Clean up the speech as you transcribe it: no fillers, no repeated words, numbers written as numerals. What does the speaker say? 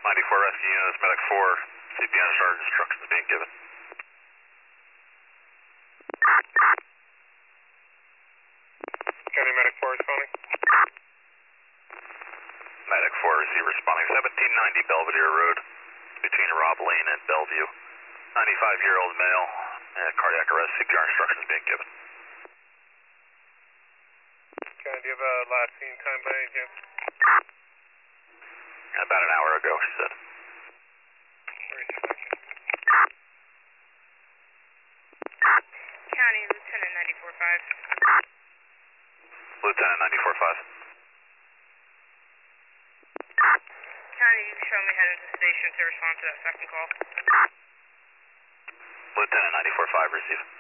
94 rescue units, medic 4, CPN charge instructions being given. County medic 4 responding. Medic 4 receive responding 1790 Belvedere Road between Rob Lane and Bellevue. 95-year-old male, cardiac arrest, CPR instructions being given. Okay, do you have a last scene time by any chance? About an hour ago, she said. County Lieutenant 94.5. Lieutenant 94.5. County, you show me heading to the station to respond to that second call. Lieutenant 94.5, receive.